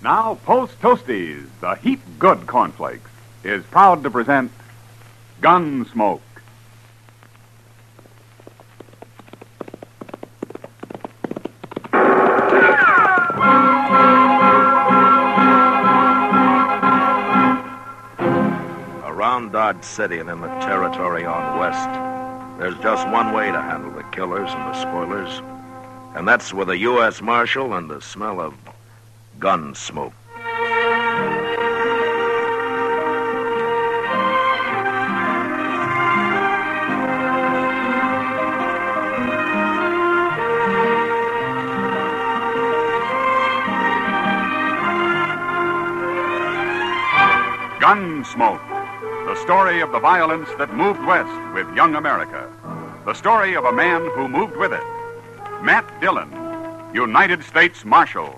Now, Post Toasties, the heap good cornflakes, is proud to present Gunsmoke. Around Dodge City and in the territory on west, there's just one way to handle the killers and the spoilers, and that's with a U.S. Marshal and the smell of gun smoke. Gunsmoke, the story of the violence that moved west with young America. The story of a man who moved with it. Matt Dillon, United States Marshal.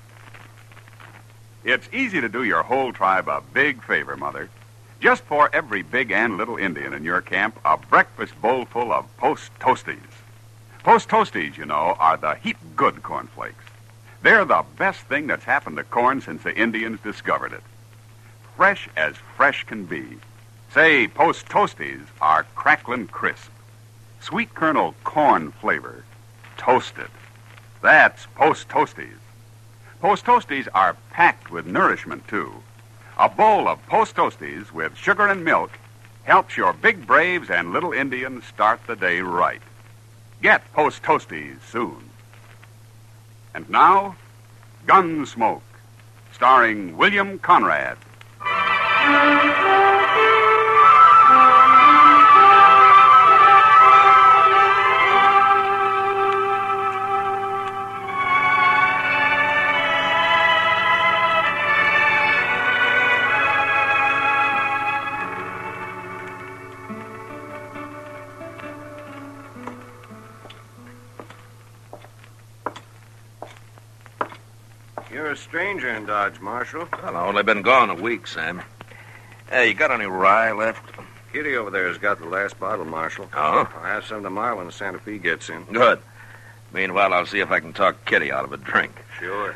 It's easy to do your whole tribe a big favor, Mother. Just pour every big and little Indian in your camp a breakfast bowl full of Post Toasties. Post Toasties, you know, are the heap good cornflakes. They're the best thing that's happened to corn since the Indians discovered it. Fresh as fresh can be. Say, Post Toasties are cracklin' crisp. Sweet kernel corn flavor. Toasted. That's Post Toasties. Post Toasties are packed with nourishment, too. A bowl of Post Toasties with sugar and milk helps your big braves and little Indians start the day right. Get Post Toasties soon. And now, Gunsmoke, starring William Conrad. You're a stranger in Dodge, Marshal. Well, I've only been gone a week, Sam. Hey, you got any rye left? Kitty over there has got the last bottle, Marshal. Oh? I'll have some tomorrow when the Santa Fe gets in. Good. Meanwhile, I'll see if I can talk Kitty out of a drink. Sure.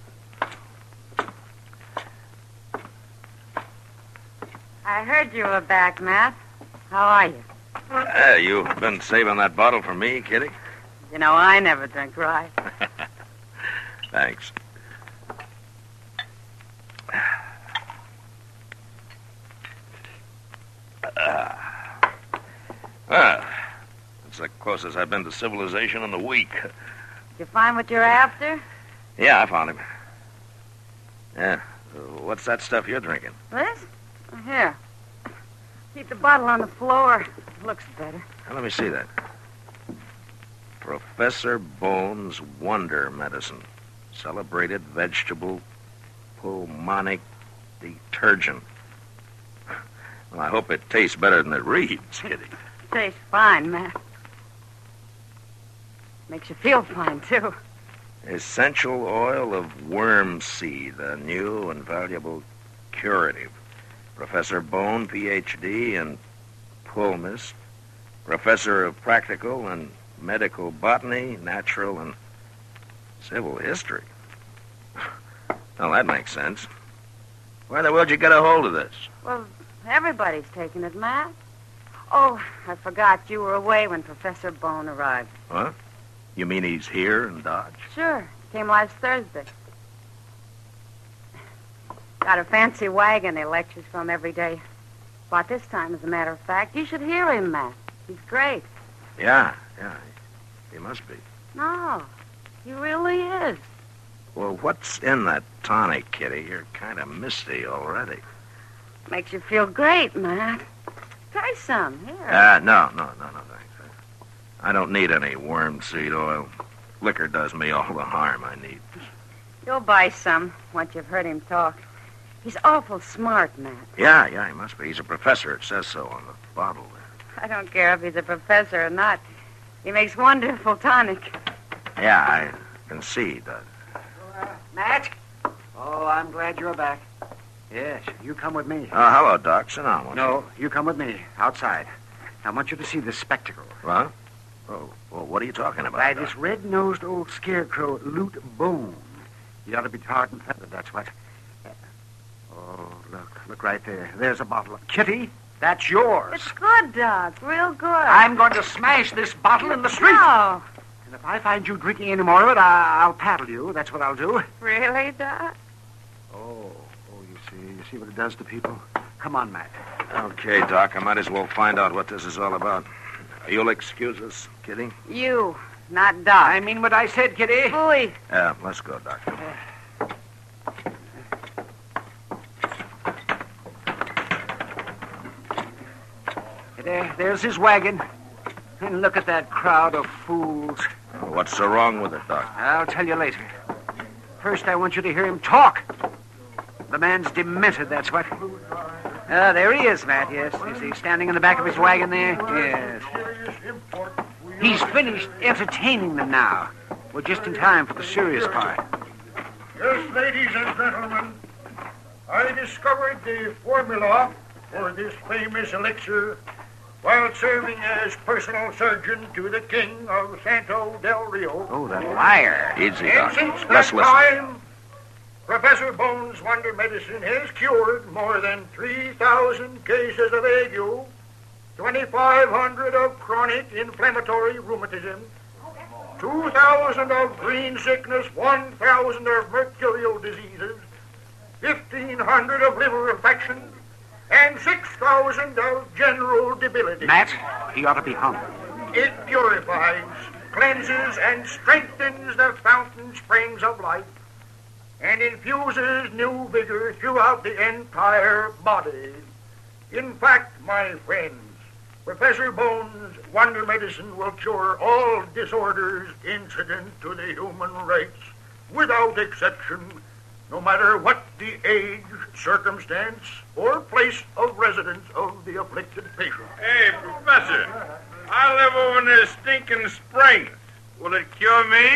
I heard you were back, Matt. How are you? Hey, you been saving that bottle for me, Kitty? You know, I never drink rye. Thanks. That's the closest I've been to civilization in a week. Did you find what you're after? Yeah, I found him. Yeah. What's that stuff you're drinking? This? Here. Keep the bottle on the floor. Looks better. Now, let me see that. Professor Bone's Wonder Medicine. Celebrated vegetable pulmonic detergent. Well, I hope it tastes better than it reads, Kitty. Tastes fine, Matt. Makes you feel fine, too. Essential oil of worm seed, a new and valuable curative. Professor Bone, Ph.D. in Pulmist, Professor of Practical and Medical Botany, Natural and Civil History. Well, that makes sense. Where the world you get a hold of this? Well, everybody's taking it, Matt. Oh, I forgot you were away when Professor Bone arrived. What? You mean he's here in Dodge? Sure. Came last Thursday. Got a fancy wagon he lectures from every day. Bought this time, as a matter of fact. You should hear him, Matt. He's great. Yeah. He must be. No, he really is. Well, what's in that tonic, Kitty? You're kind of misty already. Makes you feel great, Matt. Try some. Here. No, thanks. I don't need any worm seed oil. Liquor does me all the harm I need. You'll buy some once you've heard him talk. He's awful smart, Matt. Yeah, he must be. He's a professor. It says so on the bottle there. I don't care if he's a professor or not. He makes wonderful tonic. Yeah, I can see he does. Matt? Oh, I'm glad you're back. Yes, you come with me. Hello, Doc. Sit down, won't No, you come with me, outside. I want you to see this spectacle. What? Oh, well, what are you talking about, By Doc? this red-nosed old scarecrow, Loot Bone. You ought to be tarred and feathered, that's what. Oh, look right there. There's a bottle of Kitty. That's yours. It's good, Doc. Real good. I'm going to smash this bottle in the street. No. And if I find you drinking any more of it, I'll paddle you. That's what I'll do. Really, Doc? Oh, you see what it does to people? Come on, Matt. Okay, Doc, I might as well find out what this is all about. You'll excuse us, Kitty? You, not Doc. I mean what I said, Kitty. Boy. Yeah, let's go, Doc. There's his wagon. And look at that crowd of fools. What's so wrong with it, Doc? I'll tell you later. First, I want you to hear him talk. The man's demented, that's what. There he is, Matt, yes. Is he standing in the back of his wagon there? Yes. He's finished entertaining them now. We're just in time for the serious part. Yes, ladies and gentlemen, I discovered the formula for this famous elixir while serving as personal surgeon to the king of Santo del Rio. Oh, that liar. Easy, And Doc. since that Let's listen. time, Professor Bones' Wonder Medicine has cured more than 3,000 cases of ague, 2,500 of chronic inflammatory rheumatism, 2,000 of green sickness, 1,000 of mercurial diseases, 1,500 of liver infections, and 6,000 of general debility. Matt, he ought to be hung. It purifies, cleanses, and strengthens the fountain springs of life, and infuses new vigor throughout the entire body. In fact, my friends, Professor Bones' Wonder Medicine will cure all disorders incident to the human race, without exception, no matter what the age, circumstance, or place of residence of the afflicted patient. Hey, Professor, I live over near Stinking Springs. Will it cure me?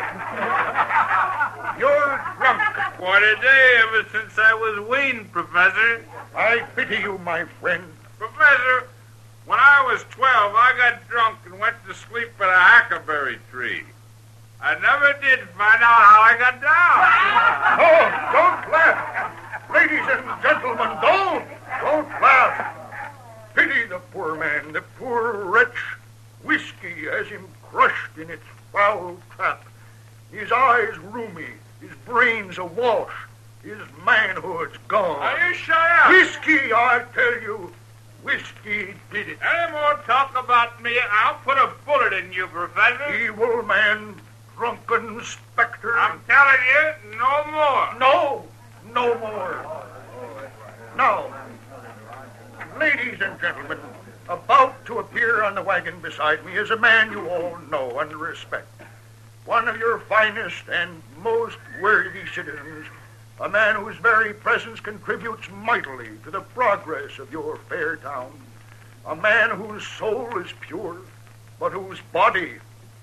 You're drunk. Quite a day ever since I was weaned, Professor. I pity you, my friend. Professor, when I was 12, I got drunk and went to sleep at a hackberry tree. I never did find out how I got down. Oh, don't laugh. Ladies and gentlemen, don't laugh. Pity the poor man, the poor wretch. Whiskey has him crushed in its foul trap. His eyes rheumy, his brains awash, his manhood's gone. Now you shut up. Whiskey, I tell you, whiskey did it. Any more talk about me, I'll put a bullet in you, Professor. Evil man, drunken specter. I'm telling you, no more. No more. Now, ladies and gentlemen, about to appear on the wagon beside me is a man you all know and respect. One of your finest and most worthy citizens, a man whose very presence contributes mightily to the progress of your fair town, a man whose soul is pure, but whose body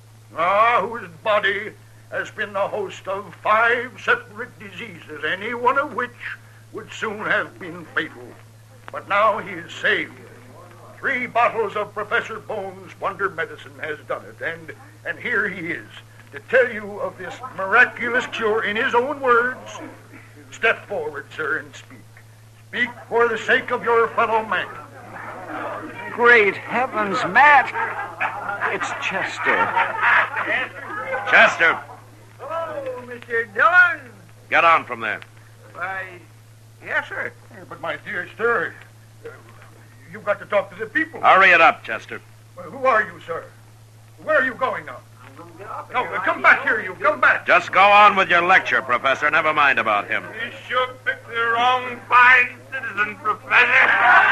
has been the host of 5 separate diseases, any one of which would soon have been fatal. But now he is saved. 3 bottles of Professor Bones' Wonder Medicine has done it, and here he is to tell you of this miraculous cure in his own words. Step forward, sir, and speak. Speak for the sake of your fellow man. Great heavens, Matt. It's Chester. Chester, Hello, Mr. Dillon. get on from there. Why, yes, sir. But, my dear sir, you've got to talk to the people. Hurry it up, Chester. Well, who are you, sir? Where are you going now? No, come back here, you. Come back. Just go on with your lecture, Professor. Never mind about him. You sure picked the wrong fine citizen, Professor.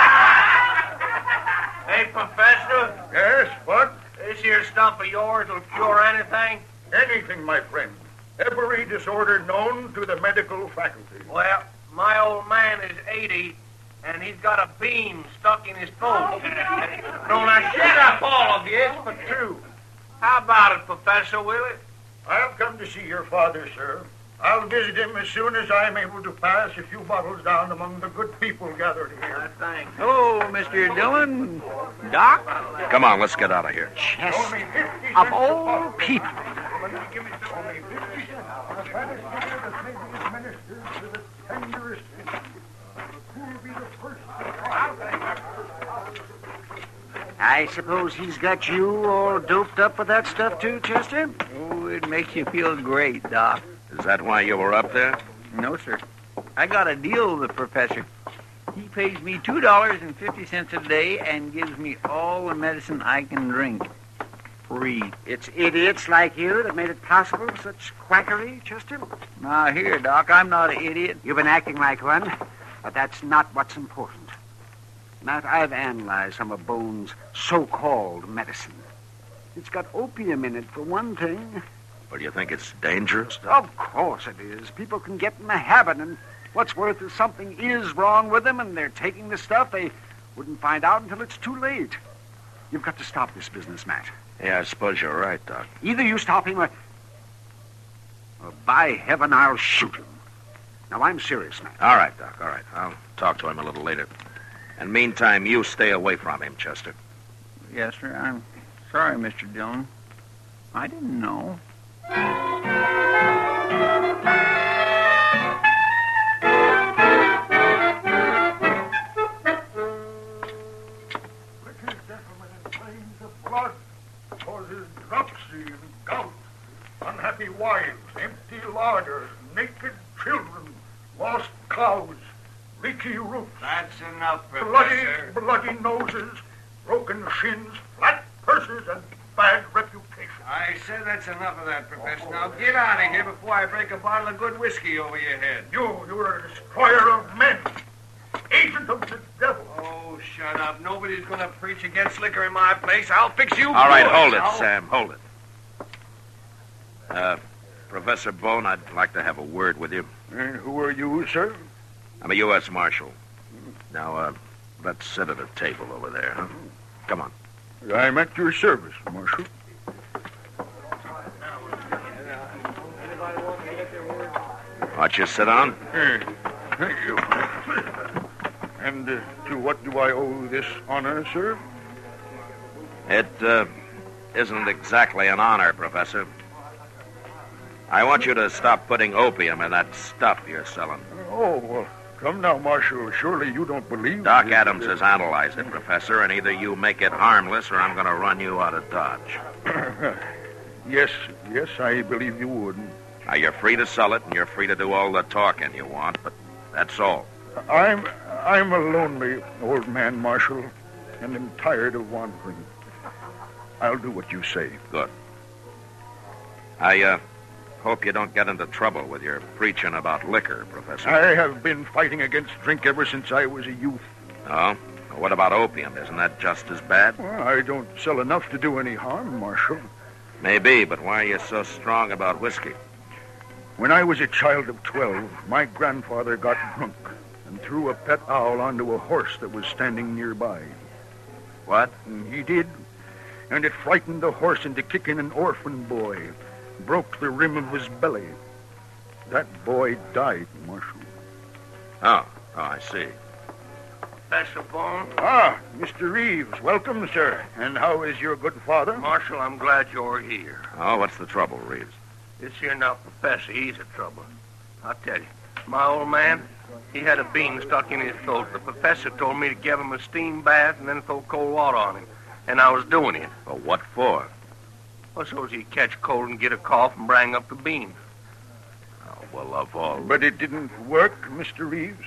Hey, Professor, Yes, what? this here stuff of yours will cure anything? Anything, my friend. Every disorder known to the medical faculty. Well, my old man is 80, and he's got a beam stuck in his foot. No, now shut up, all of you. It's but true. How about it, Professor, will it? I've come to see your father, sir. I'll visit him as soon as I'm able to pass a few bottles down among the good people gathered here. Thanks. Hello, Mr. Dillon. Doc? Come on, let's get out of here. Chester. Only 50 cents Of a all bottle. people. Give me only 50 cents. tenderest. Who'll be the first? I suppose he's got you all doped up with that stuff, too, Chester? Oh, it makes you feel great, Doc. Is that why you were up there? No, sir. I got a deal with the professor. He pays me $2.50 a day and gives me all the medicine I can drink. Free. It's idiots like you that made it possible for such quackery, Chester. Now, here, Doc, I'm not an idiot. You've been acting like one, but that's not what's important. Matt, I've analyzed some of Bone's so-called medicine. It's got opium in it, for one thing. Well, you think it's dangerous? Of course it is. People can get in the habit, and what's worse is something is wrong with them, and they're taking the stuff. They wouldn't find out until it's too late. You've got to stop this business, Matt. Yeah, I suppose you're right, Doc. Either you stop him or by heaven, I'll shoot him. Now, I'm serious, Matt. All right, Doc, all right. I'll talk to him a little later. And meantime, you stay away from him, Chester. Yes, sir. I'm sorry, Mr. Dillon. I didn't know. British gentlemen in flames of blood causes dropsy and gout, unhappy wives, empty larders, naked children, lost cows, leaky roofs, That's enough, bloody noses, broken shins, flat purses, and bad reputation. I said that's enough of that, Professor. Now get out of here before I break a bottle of good whiskey over your head. You're a destroyer of men, agent of the devil. Oh, shut up. Nobody's going to preach against liquor in my place. I'll fix you. All right, boys. hold it, I'll- Sam, hold it. Professor Bone, I'd like to have a word with you. And who are you, sir? I'm a U.S. Marshal. Now, let's sit at a table over there, huh? Come on. I'm at your service, Marshal. Why don't you sit down? Thank you. And to what do I owe this honor, sir? It isn't exactly an honor, Professor. I want you to stop putting opium in that stuff you're selling. Oh, well, come now, Marshal. Surely you don't believe... Doc Adams has analyzed it, Professor, and either you make it harmless or I'm going to run you out of Dodge. Yes, I believe you would. Now, you're free to sell it, and you're free to do all the talking you want, but that's all. I'm a lonely old man, Marshal, and am tired of wandering. I'll do what you say. Good. I hope you don't get into trouble with your preaching about liquor, Professor. I have been fighting against drink ever since I was a youth. Oh? Well, what about opium? Isn't that just as bad? Well, I don't sell enough to do any harm, Marshal. Maybe, but why are you so strong about whiskey? When I was a child of 12, my grandfather got drunk and threw a pet owl onto a horse that was standing nearby. What? And he did. And it frightened the horse into kicking an orphan boy. Broke the rim of his belly. That boy died, Marshal. Oh, I see. Professor Bone. Ah, Mr. Reeves. Welcome, sir. And how is your good father? Marshal, I'm glad you're here. Oh, what's the trouble, Reeves? This here now Professor, he's a trouble. I'll tell you. My old man, he had a bean stuck in his throat. The professor told me to give him a steam bath and then throw cold water on him. And I was doing it. Well, what for? Well, so as he'd catch cold and get a cough and bring up the bean. Oh, well, of all... But it didn't work, Mr. Reeves.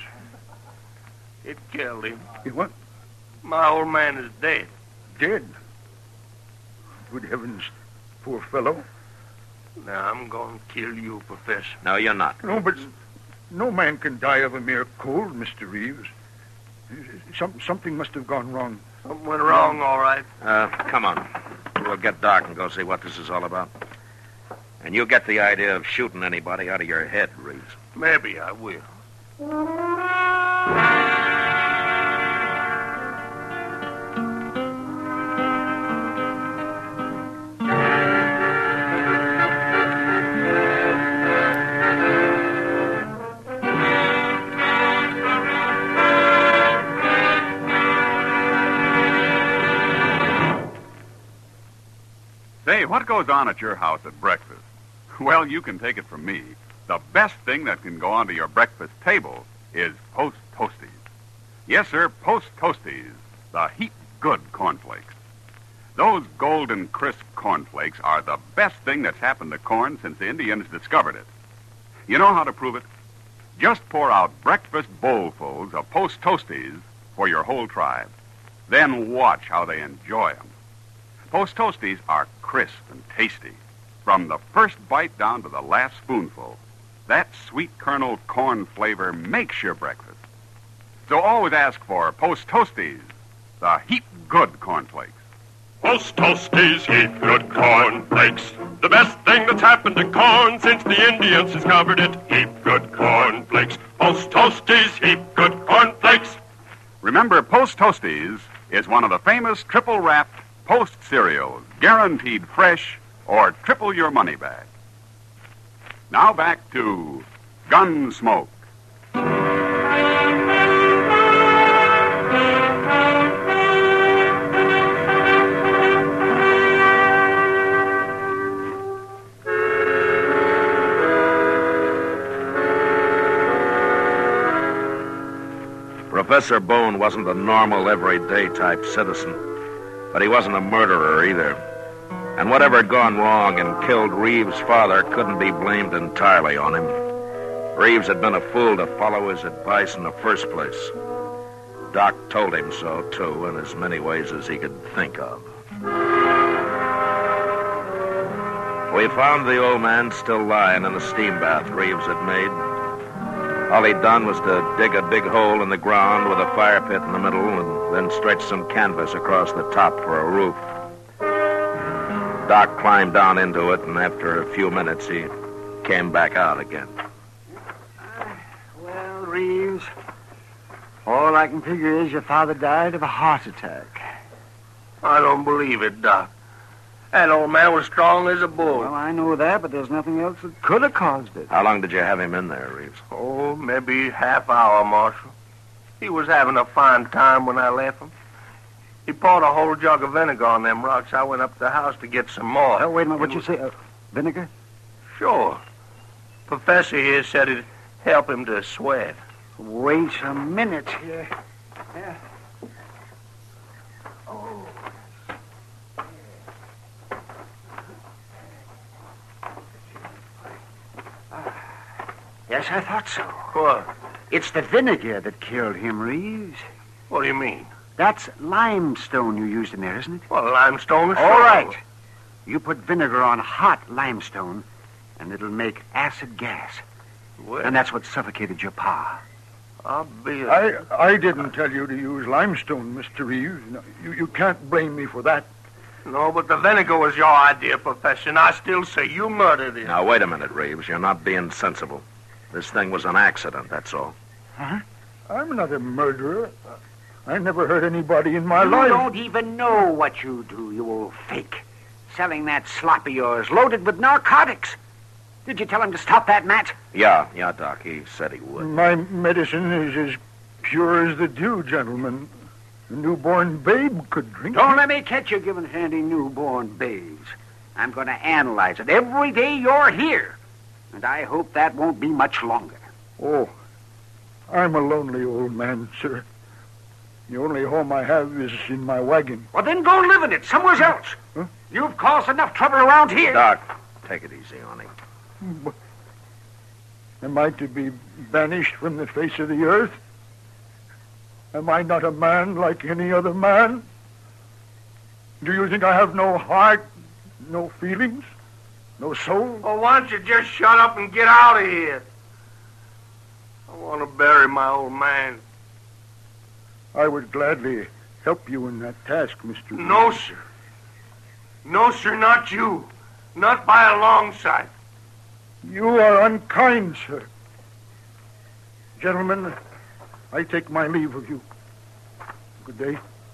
It killed him. What? My old man is dead. Dead? Good heavens, poor fellow. Now, I'm going to kill you, Professor. No, you're not. No, but no man can die of a mere cold, Mr. Reeves. Something must have gone wrong. Something went wrong, all right. Come on. We'll get Doc and go see what this is all about. And you get the idea of shooting anybody out of your head, Reeves. Maybe I will. Say, what goes on at your house at breakfast? Well, you can take it from me. the best thing that can go onto your breakfast table is Post Toasties. Yes, sir, Post Toasties, the heap good cornflakes. Those golden crisp cornflakes are the best thing that's happened to corn since the Indians discovered it. You know how to prove it? Just pour out breakfast bowlfuls of Post Toasties for your whole tribe. Then watch how they enjoy them. Post Toasties are crisp and tasty, from the first bite down to the last spoonful. That sweet kernel corn flavor makes your breakfast. So always ask for Post Toasties, the heap good cornflakes. Post Toasties, heap good cornflakes. The best thing that's happened to corn since the Indians discovered it. Heap good cornflakes. Post Toasties, heap good cornflakes. Remember, Post Toasties is one of the famous triple-wrapped Post cereals, guaranteed fresh or triple your money back. Now back to Gunsmoke. Professor Bone wasn't a normal, everyday type citizen, but he wasn't a murderer either. And whatever had gone wrong and killed Reeves' father couldn't be blamed entirely on him. Reeves had been a fool to follow his advice in the first place. Doc told him so, too, in as many ways as he could think of. We found the old man still lying in the steam bath Reeves had made. All he'd done was to dig a big hole in the ground with a fire pit in the middle and then stretch some canvas across the top for a roof. Doc climbed down into it, and after a few minutes, he came back out again. Well, Reeves, all I can figure is your father died of a heart attack. I don't believe it, Doc. That old man was strong as a bull. Well, I know that, but there's nothing else that could have caused it. How long did you have him in there, Reeves? Oh, maybe half hour, Marshal. He was having a fine time when I left him. He poured a whole jug of vinegar on them rocks. I went up to the house to get some more. Oh, wait a minute. What'd you say? Vinegar? Sure. Professor here said it'd help him to sweat. Wait a minute here. Yeah. Oh. Yes, I thought so. What? It's the vinegar that killed him, Reeves. What do you mean? That's limestone you used in there, isn't it? Well, limestone is All sure. right. You put vinegar on hot limestone, and it'll make acid gas. Well, And that's what suffocated your pa. I'll be... I didn't tell you to use limestone, Mr. Reeves. No, you can't blame me for that. No, but the vinegar was your idea, Professor, and I still say you murdered him. Now, wait a minute, Reeves. You're not being sensible. This thing was an accident, that's all. Huh? I'm not a murderer. I never hurt anybody in my You life. don't even know what you do, you old fake. Selling that slop of yours, loaded with narcotics. Did you tell him to stop that, Matt? Yeah, Doc. He said he would. My medicine is as pure as the dew, gentlemen. A newborn babe could drink Don't it. let me catch you giving handy newborn babes. I'm going to analyze it every day you're here. And I hope that won't be much longer. Oh, I'm a lonely old man, sir. The only home I have is in my wagon. Well, then go live in it somewhere else. Huh? You've caused enough trouble around here. Doc, take it easy on him. Am I to be banished from the face of the earth? Am I not a man like any other man? Do you think I have no heart, no feelings, no soul? Well, why don't you just shut up and get out of here? I want to bury my old man. I would gladly help you in that task, Mr. No, sir. No, sir, not you. Not by a long shot. You are unkind, sir. Gentlemen, I take my leave of you. Good day.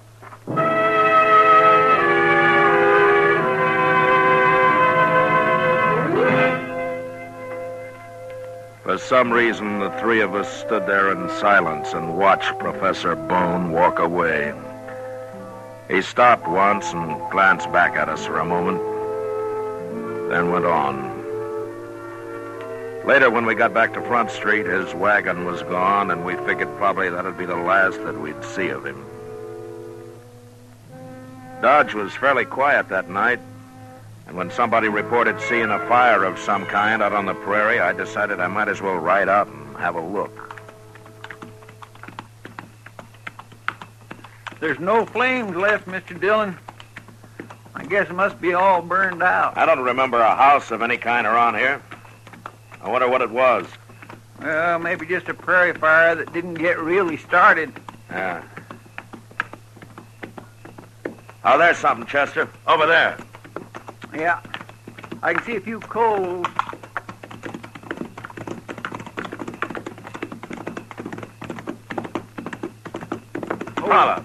For some reason, the three of us stood there in silence and watched Professor Bone walk away. He stopped once and glanced back at us for a moment, then went on. Later, when we got back to Front Street, his wagon was gone, and we figured probably that'd be the last that we'd see of him. Dodge was fairly quiet that night, and when somebody reported seeing a fire of some kind out on the prairie, I decided I might as well ride out and have a look. There's no flames left, Mr. Dillon. I guess it must be all burned out. I don't remember a house of any kind around here. I wonder what it was. Well, maybe just a prairie fire that didn't get really started. Yeah. Oh, there's something, Chester. Over there. Yeah. I can see a few coals. Holla.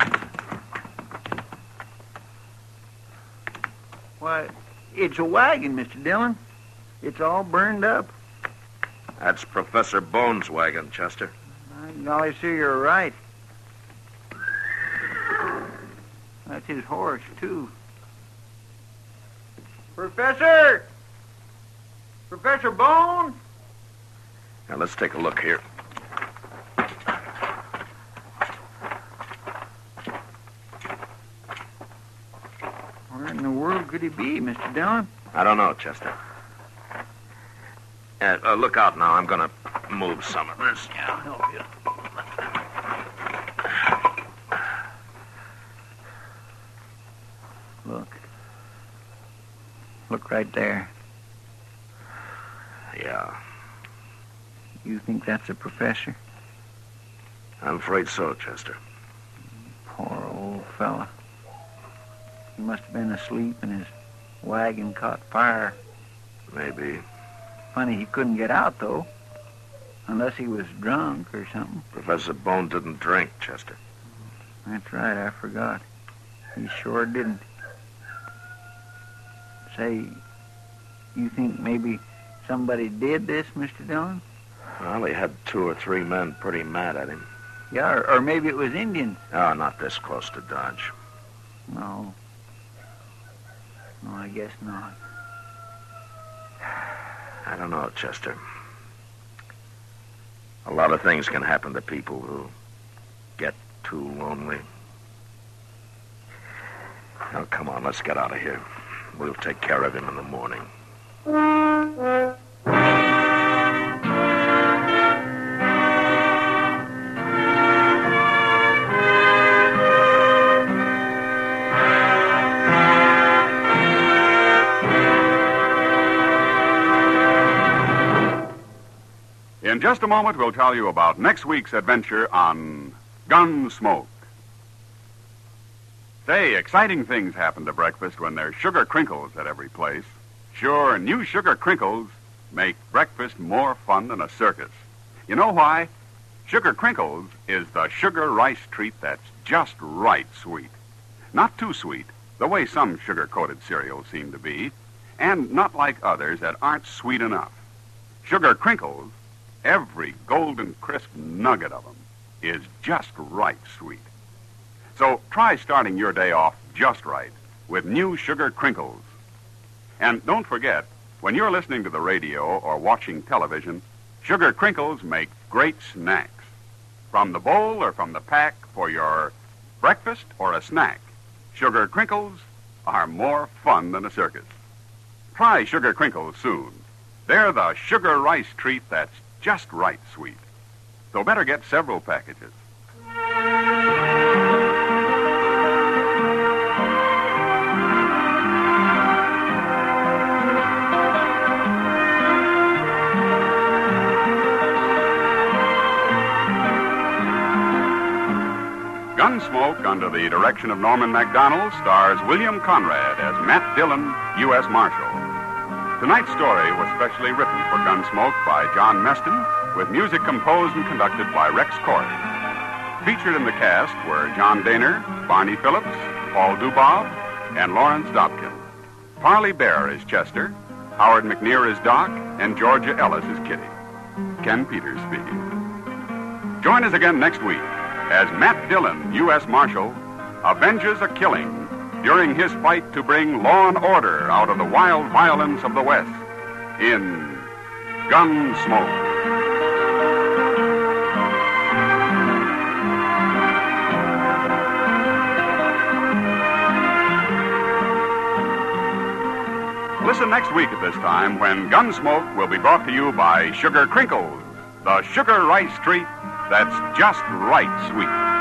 Why, it's a wagon, Mr. Dillon. It's all burned up. That's Professor Bone's wagon, Chester. By golly, sir, you're right. That's his horse, too. Professor! Professor Bone? Now, let's take a look here. Where in the world could he be, Mr. Dillon? I don't know, Chester. Look out now. I'm going to move some of this. Yeah, I'll help you. Look right there. Yeah. You think that's a professor? I'm afraid so, Chester. Poor old fella. He must have been asleep and his wagon caught fire. Maybe. Funny he couldn't get out, though. Unless he was drunk or something. Professor Bone didn't drink, Chester. That's right, I forgot. He sure didn't. Say, you think maybe somebody did this, Mr. Dillon? Well, he had 2 or 3 men pretty mad at him. Yeah, or maybe it was Indians. Oh, not this close to Dodge. No. No, I guess not. I don't know, Chester. A lot of things can happen to people who get too lonely. Now, come on, let's get out of here. We'll take care of him in the morning. In just a moment, we'll tell you about next week's adventure on Gunsmoke. Say, exciting things happen to breakfast when there's sugar crinkles at every place. Sure, new sugar crinkles make breakfast more fun than a circus. You know why? Sugar crinkles is the sugar rice treat that's just right sweet. Not too sweet, the way some sugar-coated cereals seem to be, and not like others that aren't sweet enough. Sugar crinkles, every golden crisp nugget of them, is just right sweet. So try starting your day off just right with new sugar crinkles. And don't forget, when you're listening to the radio or watching television, sugar crinkles make great snacks. From the bowl or from the pack for your breakfast or a snack, sugar crinkles are more fun than a circus. Try sugar crinkles soon. They're the sugar rice treat that's just right sweet. So better get several packages. Gunsmoke, under the direction of Norman MacDonald, stars William Conrad as Matt Dillon, U.S. Marshal. Tonight's story was specially written for Gunsmoke by John Meston, with music composed and conducted by Rex Corey. Featured in the cast were John Daner, Barney Phillips, Paul Dubob, and Lawrence Dobkin. Parley Bear is Chester, Howard McNear is Doc, and Georgia Ellis is Kitty. Ken Peters speaking. Join us again next week as Matt Dillon, U.S. Marshal, avenges a killing during his fight to bring law and order out of the wild violence of the West in Gunsmoke. Listen next week at this time when Gunsmoke will be brought to you by Sugar Crinkles, the sugar rice treat that's just right sweet.